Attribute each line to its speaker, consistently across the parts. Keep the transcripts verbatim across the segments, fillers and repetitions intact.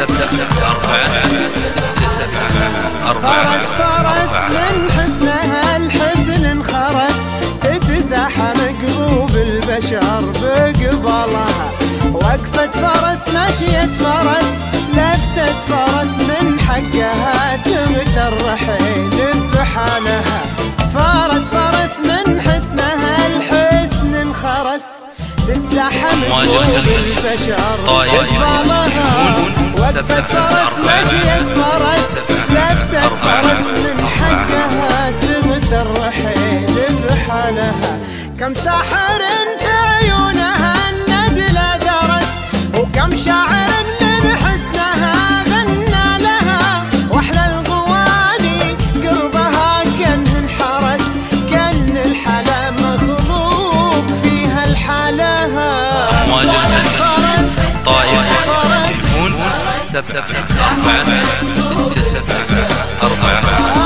Speaker 1: سبعة أربعة ستة سبعة أربعة
Speaker 2: فرس فرس من حسنها الحسن انخرس، تتزاحم قلوب البشر بقبالها. وقفة فرس مشية فرس، لفتة فرس من حقها تغتر حيل بحالها. فرس فرس من حسنها الحسن انخرس، تتزاحم قلوب البشر بقبالها. وقفة فرس مشية فرس، لفتة فرس من حقها تغتر حيل بحالها. كم ساحر في عيونها النجلة درس، وكم شاعر من حسنها غنى لها. واحلى الغواني قربها كان انحرس، كان الحلا مخلوق فيها الحالها.
Speaker 1: أمواج الخليج طايف تليفون سبعة أربعة ستة سبعة أربعة.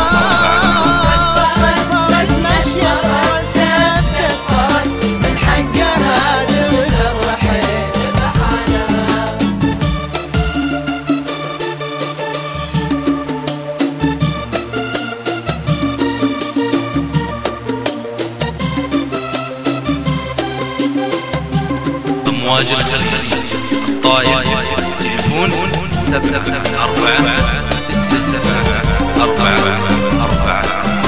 Speaker 1: أمواج الخليج طايف تليفون سبعة أربعة ستة سبعة أربعة أربعة.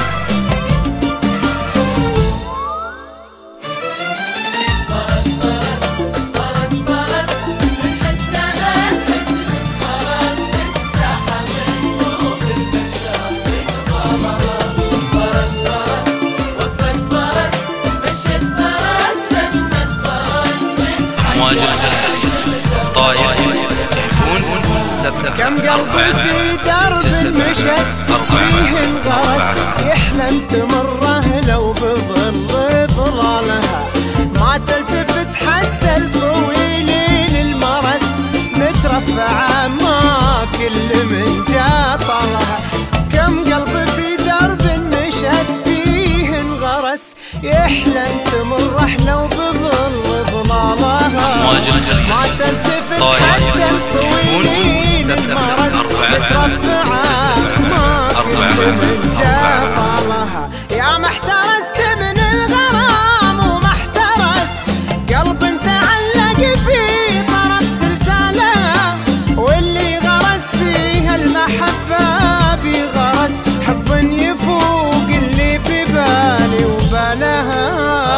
Speaker 1: أمواج الخليج طايف تليفون سبعة
Speaker 2: كم قلب في درب مشت فيه انغرس، يحلم تمره لو بظل ظلالها. ما تلتفت حتى الطويلين المرس، مترفعة ما كل من جا طالها. كم قلب في درب مشت فيه انغرس، يحلم تمره لو بظل ظلالها.
Speaker 1: أمواج الخليج
Speaker 2: ما تلتفت
Speaker 1: طايف
Speaker 2: حتى
Speaker 1: تليفون سبعة أربعة ستة سبعة أربعة أربعة.
Speaker 2: يا ما احترست من الغرام وما احترس، قلب تعلق في طرف سلسالها. واللي غرس فيها المحبة بغرس، حب يفوق اللي في بالي وبالها.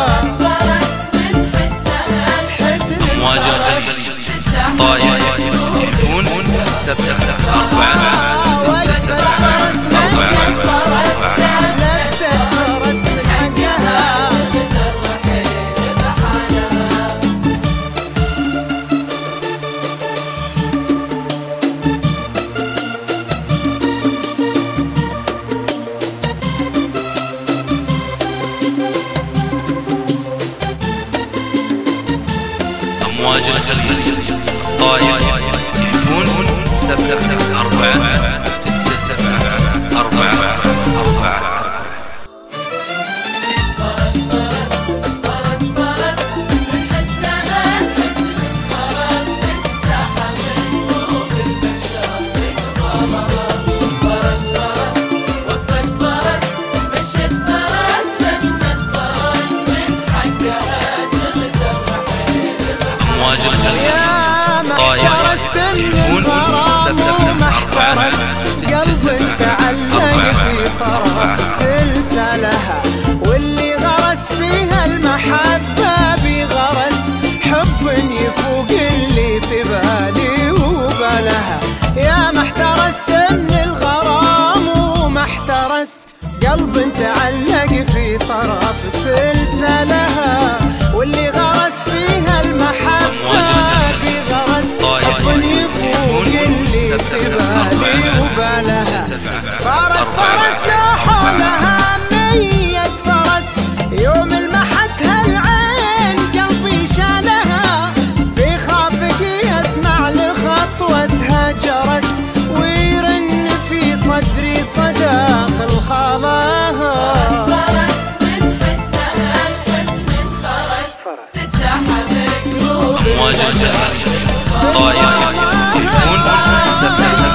Speaker 1: أمواج الخليج طايف تليفون سبعة أربعة ستة سبعة أربعة أربعة. أمواج الخليج طايف تليفون سبعة أربعة ستة سبعة أربعة أربعة. أمواج الخليج طايف تليفون سبعة أربعة ستة سبعة أربعة
Speaker 2: سلسلها. واللي غرس فيها المحبة بغرس، حب يفوق اللي في بالي وبالها. يا ما احترست من الغرام وما احترس، قلب تعلق في طرف سلسلها. واللي غرس فيها المحبة بغرس، حب يفوق اللي في بالي وبالها. فرس فرس لا حولها مية فرس، يوم المحتها العين قلبي شالها. في خافقي اسمع لخطوتها جرس، ويرن في صدري صداخ الخلاها. أمواج الخليج طايف تليفون
Speaker 1: سبعة